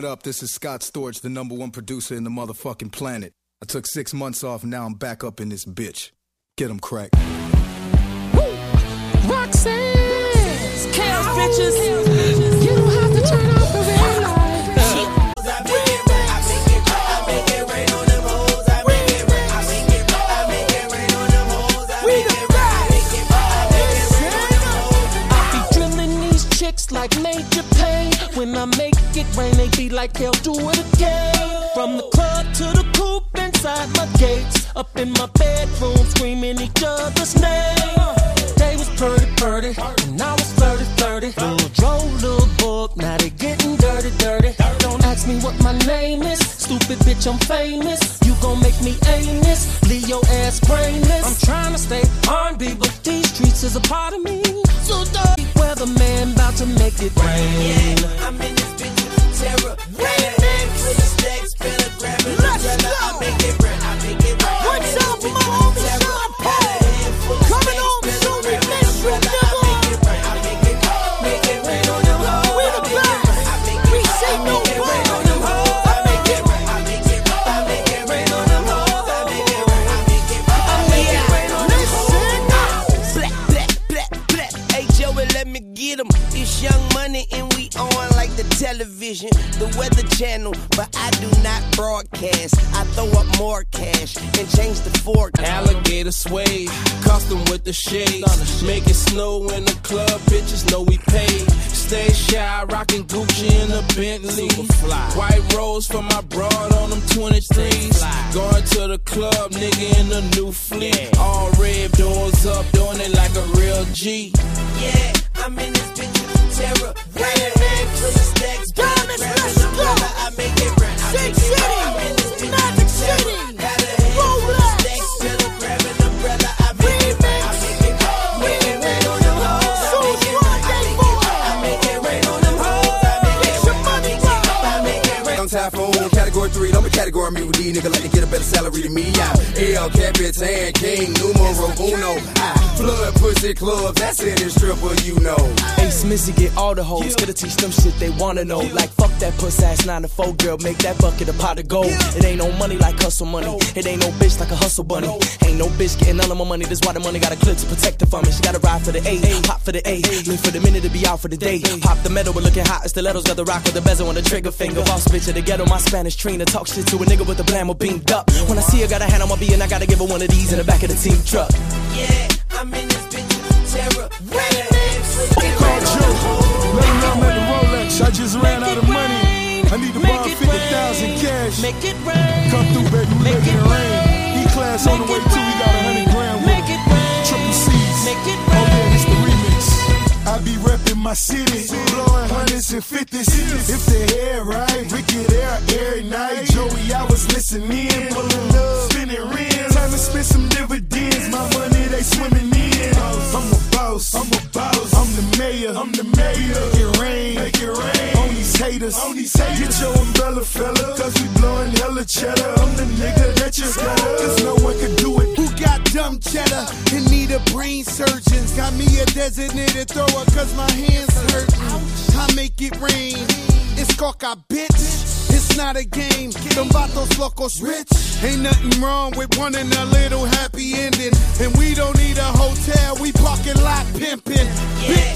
What up? This is Scott Storch, the #1 producer in the motherfucking planet. I took 6 months off, and now I'm back up in this bitch. Get 'em crack. Roxanne! Chaos bitches! You don't have to turn off the red light. Like Major Payne, when I make it rain, they be like, hell, do it again. From the club to the coupe inside my gates, up in my bedroom, screaming each other's name. They was purdy, and I was flirty. Little drove, little book, now they getting dirty. Don't ask me what my name is, stupid bitch, I'm famous. You gon' make me aimless, leave your ass brainless. I'm trying to stay R&B, but these streets is a part of me. So don't weatherman about to make it rain. Yeah, I'm in this bitch with terror. Rain, with the stacks, better grab it. Let's go. I make it rain. What's up, my homie Sean Paul? Coming home soon to miss you, nigga. I make it rain on them hoes. We the best. We say no rain on them hoes. I make it rain on them hoes. I make it rain on them hoes. Black. Hey, Joey, let me get 'em. It's Young Money and we on like the television, the Weather Channel, but I do not broadcast. I throw up more cash and change the forecast. Alligator suede, custom with the shades. Make it snow in the club, bitches know we paid. Stay shy, rockin' Gucci in a Bentley. White rose for my broad on them 23s. Going to the club, nigga in a new fleet. All red, doors up, doing it like a real G. Yeah, I'm in this bitch with terror. Rain, for the stacks, Diamonds, let's go. I make it rain. Shake City, Magic City, Rolex. Better grab an umbrella. I make it rain. I make it rain on them hoes. So Friday morning. I make it rain on them hoes. Get your money right. I make it rain. I'm typhoon, category 3, don't be category me with these niggas like to get a better salary than me. El Capitan, King, numero uno. Flood pussy clubs, that's it, it's triple, you know. Ace Missy get all the hoes, gotta teach them shit they wanna know. Like fuck that puss ass 9 to 4 girl, make that bucket a pot of gold. It ain't no money like hustle money, it ain't no bitch like a hustle bunny. Ain't no bitch getting none of my money, that's why the money got a clip to protect her from it. She gotta ride for the A, pop for the A, live for the minute to be out for the day. Pop the metal, but looking hot, stilettos got the rock with the bezel on the trigger finger. Boss bitch at the ghetto, my Spanish Trina, talk shit to a nigga with the blammo beamed up. When I see her, got a hand on my B and I gotta give her one of these in the back of the team truck. Yeah, I'm in this bitch with terror. Rain, Call Joe, let him know I'm at the Rolex. I just ran out of money. I need to borrow 50,000 cash. Make it rain. Come through, baby, we making it rain. E-class on the way too, we got 100 grand with Make it rain. triple C's. Make it Oh yeah, rain. it's the remix. I be reppin' my city, blowing hundreds and fifties. If the hair right, wicked air every night. Joey, I was listening, pulling up, spinning rims. Time to spend some dividends. My money they swimming in. I'm a boss, I'm the mayor, Make it rain on these haters, Get your umbrella, fella, cause we blowing hella cheddar. I'm the nigga that you scatter, cause no one can do it. Who got dumb cheddar in need of brain surgeons? Got me a designated thrower cause my hands hurt. I make it rain. It's coca, bitch. It's not a game. Them vatos locos rich. Ain't nothing wrong with wanting a little happy ending. And we don't need a hotel, we parking lot pimping. Big